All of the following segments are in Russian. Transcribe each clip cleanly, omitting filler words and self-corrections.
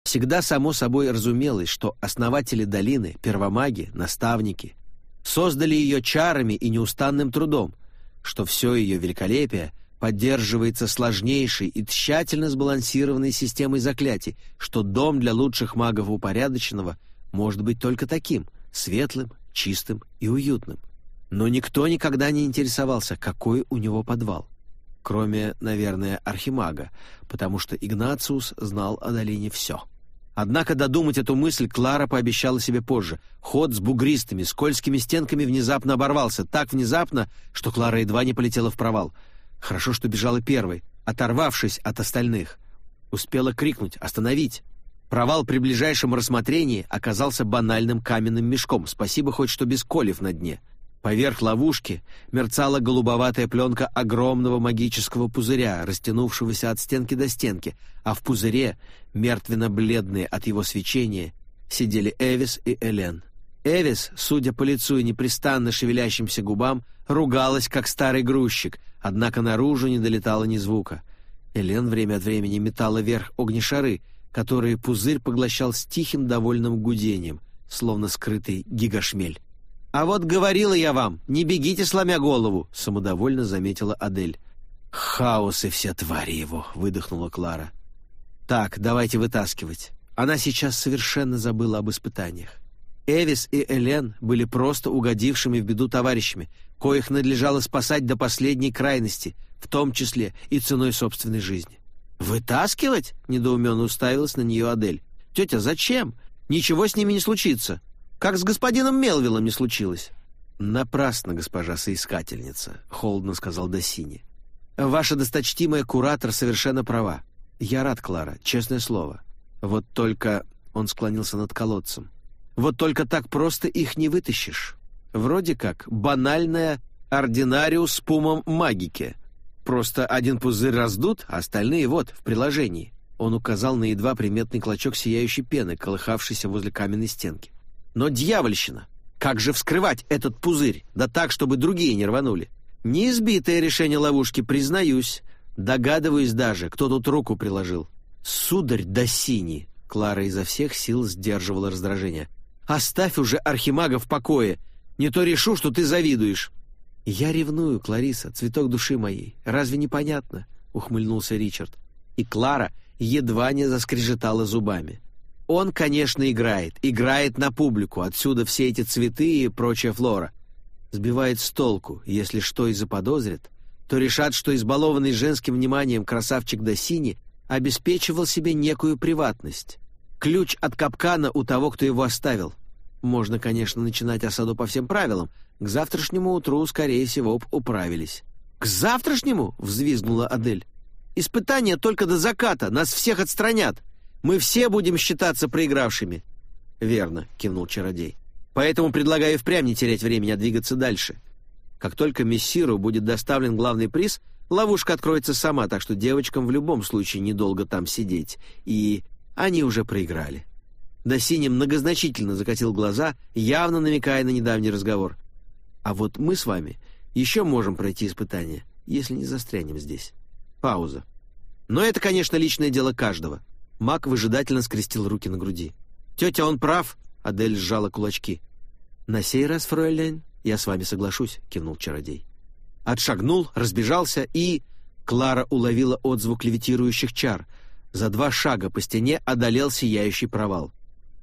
Всегда само собой разумелось, что основатели долины, первомаги, наставники, создали ее чарами и неустанным трудом, что все ее великолепие поддерживается сложнейшей и тщательно сбалансированной системой заклятий, что дом для лучших магов упорядоченного может быть только таким — светлым, чистым и уютным. Но никто никогда не интересовался, какой у него подвал. Кроме, наверное, архимага, потому что Игнациус знал о долине все. Однако додумать эту мысль Клара пообещала себе позже. Ход с бугристыми, скользкими стенками внезапно оборвался, так внезапно, что Клара едва не полетела в провал. Хорошо, что бежала первой, оторвавшись от остальных. Успела крикнуть «Остановить!». Провал при ближайшем рассмотрении оказался банальным каменным мешком, спасибо хоть что без колев на дне. Поверх ловушки мерцала голубоватая пленка огромного магического пузыря, растянувшегося от стенки до стенки, а в пузыре, мертвенно-бледные от его свечения, сидели Эвис и Элен. Эвис, судя по лицу и непрестанно шевелящимся губам, ругалась, как старый грузчик, однако наружу не долетало ни звука. Элен время от времени метала вверх огнешары, которые пузырь поглощал с тихим довольным гудением, словно скрытый гигашмель. «А вот говорила я вам, не бегите, сломя голову», — самодовольно заметила Адель. «Хаос и все твари его», — выдохнула Клара. «Так, давайте вытаскивать». Она сейчас совершенно забыла об испытаниях. Эвис и Элен были просто угодившими в беду товарищами, коих надлежало спасать до последней крайности, в том числе и ценой собственной жизни. «Вытаскивать?» — недоуменно уставилась на нее Адель. «Тетя, зачем? Ничего с ними не случится. Как с господином Мелвиллом не случилось». «Напрасно, госпожа соискательница», — холодно сказал Доссини. «Ваша досточтимая куратор совершенно права. Я рад, Клара, честное слово. Вот только...» — он склонился над колодцем. «Вот только так просто их не вытащишь. Вроде как банальная ординариус пумом магике. Просто один пузырь раздут, а остальные вот, в приложении». Он указал на едва приметный клочок сияющей пены, колыхавшийся возле каменной стенки. «Но дьявольщина! Как же вскрывать этот пузырь? Да так, чтобы другие не рванули. Неизбитое решение ловушки, признаюсь. Догадываюсь даже, кто тут руку приложил. Сударь Доссини!» Клара изо всех сил сдерживала раздражение. «Оставь уже архимага в покое. Не то решу, что ты завидуешь». «Я ревную, Клариса, цветок души моей. Разве не понятно?» — ухмыльнулся Ричард. И Клара едва не заскрежетала зубами. «Он, конечно, играет на публику, отсюда все эти цветы и прочая флора. Сбивает с толку, если что и заподозрят, то решат, что избалованный женским вниманием красавчик Доссини обеспечивал себе некую приватность. Ключ от капкана у того, кто его оставил. Можно, конечно, начинать осаду по всем правилам. К завтрашнему утру, скорее всего, управились». «К завтрашнему?» — взвизгнула Адель. «Испытания только до заката, нас всех отстранят. Мы все будем считаться проигравшими». «Верно», — кивнул чародей. «Поэтому предлагаю впрямь не терять времени, а двигаться дальше. Как только мессиру будет доставлен главный приз, ловушка откроется сама, так что девочкам в любом случае недолго там сидеть. И они уже проиграли». Доссини многозначительно закатил глаза, явно намекая на недавний разговор. «А вот мы с вами еще можем пройти испытание, если не застрянем здесь». Пауза. «Но это, конечно, личное дело каждого». Маг выжидательно скрестил руки на груди. «Тетя, он прав», — Адель сжала кулачки. «На сей раз, фройляйн, я с вами соглашусь», — кивнул чародей. Отшагнул, разбежался и... Клара уловила отзвук левитирующих чар. За 2 шага по стене одолел сияющий провал.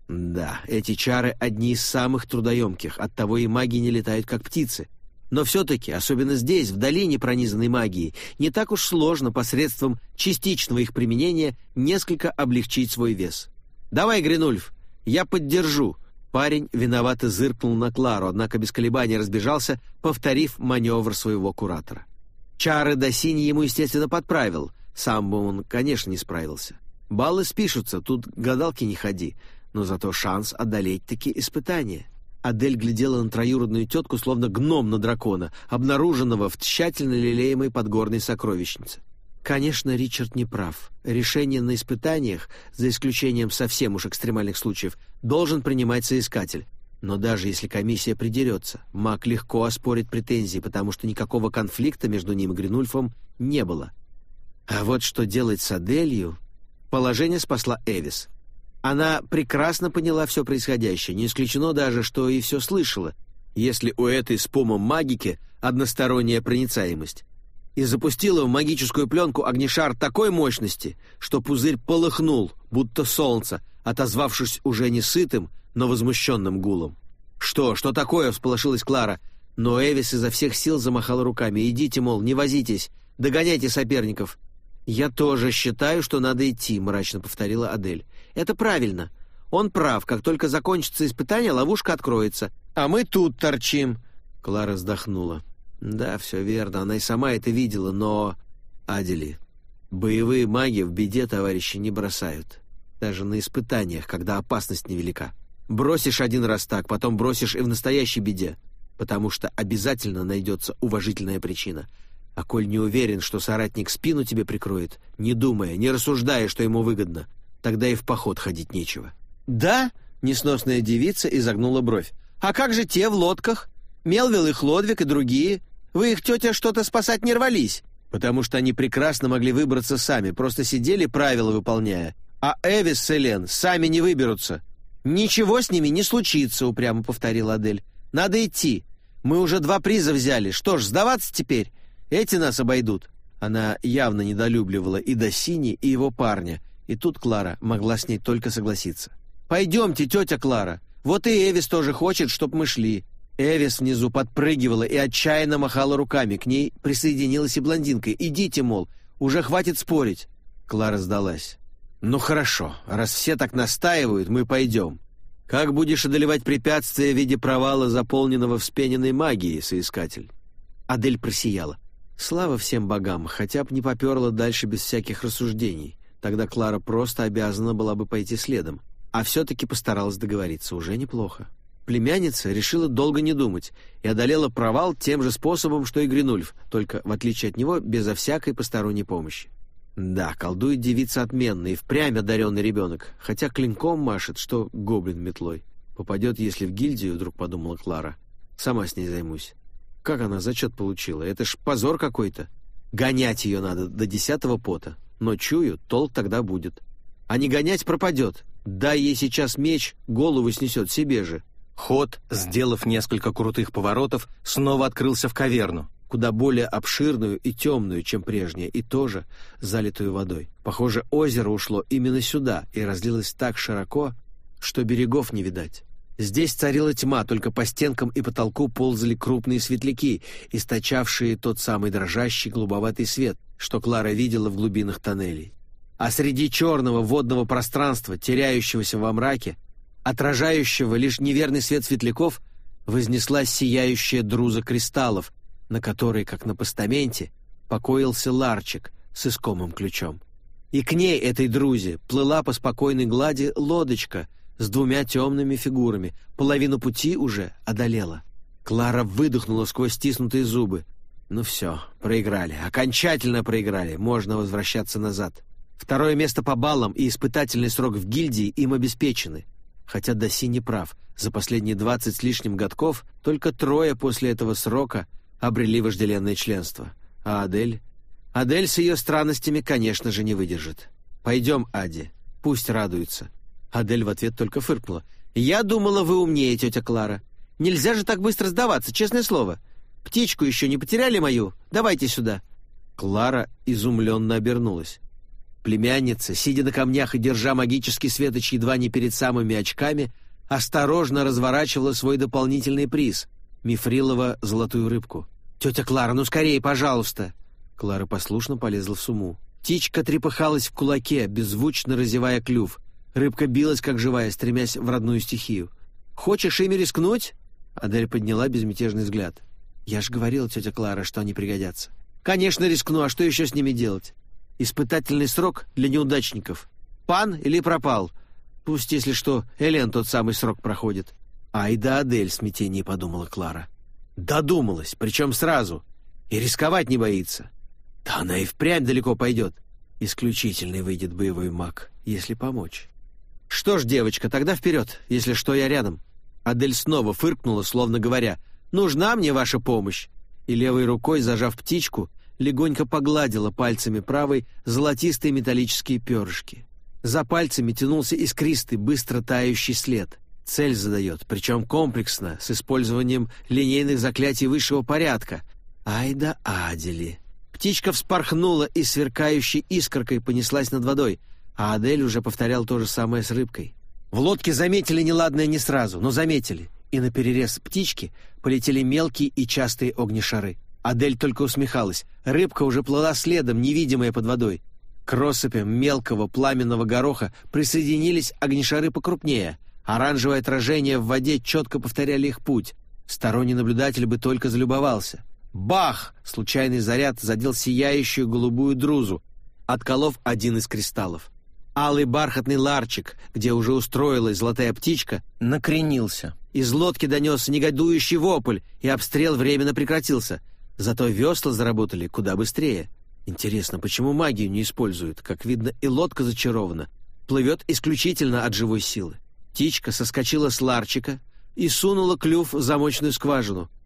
Да, эти чары одни из самых трудоемких, оттого и маги не летают, как птицы. Но все-таки, особенно здесь, в долине, пронизанной магией, не так уж сложно посредством частичного их применения несколько облегчить свой вес. «Давай, Гринульф, я поддержу». Парень виновато зыркнул на Клару, однако без колебаний разбежался, повторив маневр своего куратора. Чары Доссини ему, естественно, подправил. Сам бы он, конечно, не справился. Баллы спишутся, тут гадалки не ходи, но зато шанс одолеть-таки испытание. Адель глядела на троюродную тетку, словно гном на дракона, обнаруженного в тщательно лелеемой подгорной сокровищнице. Конечно, Ричард не прав. Решение на испытаниях, за исключением совсем уж экстремальных случаев, должен принимать соискатель. Но даже если комиссия придерется, маг легко оспорит претензии, потому что никакого конфликта между ним и Гринульфом не было. А вот что делать с Аделью... Положение спасла Эвис. Она прекрасно поняла все происходящее, не исключено даже, что и все слышала, если у этой с помом магики односторонняя проницаемость. И запустила в магическую пленку огнешар такой мощности, что пузырь полыхнул, будто солнце, отозвавшись уже не сытым, но возмущенным гулом. «Что такое?» — всполошилась Клара. Но Эвис изо всех сил замахала руками. «Идите, мол, не возитесь, догоняйте соперников». «Я тоже считаю, что надо идти», — мрачно повторила Адель. «Это правильно. Он прав. Как только закончится испытание, ловушка откроется. А мы тут торчим». Клара вздохнула. «Да, все верно. Она и сама это видела, но...» «Адели, боевые маги в беде товарищи не бросают. Даже на испытаниях, когда опасность невелика. Бросишь один раз так, потом бросишь и в настоящей беде, потому что обязательно найдется уважительная причина. А коль не уверен, что соратник спину тебе прикроет, не думая, не рассуждая, что ему выгодно, тогда и в поход ходить нечего». «Да?» — несносная девица изогнула бровь. «А как же те в лодках? Мелвилл и Хлодвиг и другие? Вы их, тетя, что-то спасать не рвались?» «Потому что они прекрасно могли выбраться сами, просто сидели, правила выполняя. А Эвис с Элен сами не выберутся». «Ничего с ними не случится», — упрямо повторила Адель. «Надо идти. Мы уже 2 приза взяли. Что ж, сдаваться теперь? Эти нас обойдут». Она явно недолюбливала и Доссини, и его парня, и тут Клара могла с ней только согласиться. «Пойдемте, тетя Клара. Вот и Эвис тоже хочет, чтоб мы шли». Эвис внизу подпрыгивала и отчаянно махала руками. К ней присоединилась и блондинка. «Идите, мол, уже хватит спорить». Клара сдалась. «Ну хорошо, раз все так настаивают, мы пойдем. Как будешь одолевать препятствия в виде провала, заполненного вспененной магией, соискатель?» Адель просияла. Слава всем богам, хотя бы не поперла дальше без всяких рассуждений. Тогда Клара просто обязана была бы пойти следом. А все-таки постаралась договориться, уже неплохо. Племянница решила долго не думать и одолела провал тем же способом, что и Гринульф, только, в отличие от него, безо всякой посторонней помощи. Да, колдует девица отменно и впрямь одаренный ребенок, хотя клинком машет, что гоблин метлой. Попадет, если в гильдию, вдруг подумала Клара. Сама с ней займусь. Как она зачет получила? Это ж позор какой-то. Гонять ее надо до 10-го пота. Но чую, толк тогда будет. А не гонять пропадет. Дай ей сейчас меч, голову снесет себе же. Ход, сделав несколько крутых поворотов, снова открылся в каверну, куда более обширную и темную, чем прежняя, и тоже залитую водой. Похоже, озеро ушло именно сюда и разлилось так широко, что берегов не видать. Здесь царила тьма, только по стенкам и потолку ползали крупные светляки, источавшие тот самый дрожащий голубоватый свет, что Клара видела в глубинах тоннелей. А среди черного водного пространства, теряющегося во мраке, отражающего лишь неверный свет светляков, вознеслась сияющая друза кристаллов, на которой, как на постаменте, покоился ларчик с искомым ключом. И к ней, этой друзе, плыла по спокойной глади лодочка с 2 темными фигурами, половину пути уже одолела. Клара выдохнула сквозь стиснутые зубы. Ну все, проиграли, окончательно проиграли, можно возвращаться назад. 2-е место по баллам и испытательный срок в гильдии им обеспечены. Хотя Досси не прав, за последние 20 с лишним годков только 3 после этого срока обрели вожделенное членство. А Адель? Адель с ее странностями, конечно же, не выдержит. «Пойдем, Ади, пусть радуется». Адель в ответ только фыркнула. «Я думала, вы умнее, тетя Клара. Нельзя же так быстро сдаваться, честное слово. Птичку еще не потеряли мою? Давайте сюда». Клара изумленно обернулась. Племянница, сидя на камнях и держа магический светоч едва не перед самыми очками, осторожно разворачивала свой дополнительный приз — мифрилово золотую рыбку. «Тетя Клара, ну скорее, пожалуйста!» Клара послушно полезла в сумму. Птичка трепыхалась в кулаке, беззвучно разевая клюв. Рыбка билась, как живая, стремясь в родную стихию. «Хочешь ими рискнуть?» Адель подняла безмятежный взгляд. «Я же говорила, тетя Клара, что они пригодятся». «Конечно, рискну, а что еще с ними делать? Испытательный срок для неудачников. Пан или пропал? Пусть, если что, Элен тот самый срок проходит». «Ай да Адель», — в смятении подумала Клара. Додумалась, причем сразу. И рисковать не боится. Да она и впрямь далеко пойдет. Исключительный выйдет боевой маг, если помочь. «Что ж, девочка, тогда вперед, если что, я рядом». Адель снова фыркнула, словно говоря: «Нужна мне ваша помощь». И левой рукой, зажав птичку, легонько погладила пальцами правой золотистые металлические перышки. За пальцами тянулся искристый, быстро тающий след. Цель задает, причем комплексно, с использованием линейных заклятий высшего порядка. Ай да Адели. Птичка вспорхнула и сверкающей искоркой понеслась над водой, а Адель уже повторял то же самое с рыбкой. В лодке заметили неладное не сразу, но заметили, и наперерез птички полетели мелкие и частые огнешары. Адель только усмехалась. Рыбка уже плыла следом, невидимая под водой. К россыпям мелкого пламенного гороха присоединились огнешары покрупнее. Оранжевое отражение в воде четко повторяли их путь. Сторонний наблюдатель бы только залюбовался. Бах! Случайный заряд задел сияющую голубую друзу, отколов один из кристаллов. Алый бархатный ларчик, где уже устроилась золотая птичка, накренился. Из лодки донесся негодующий вопль, и обстрел временно прекратился. Зато весла заработали куда быстрее. Интересно, почему магию не используют? Как видно, и лодка зачарована. Плывет исключительно от живой силы. Птичка соскочила с ларчика и сунула клюв в замочную скважину.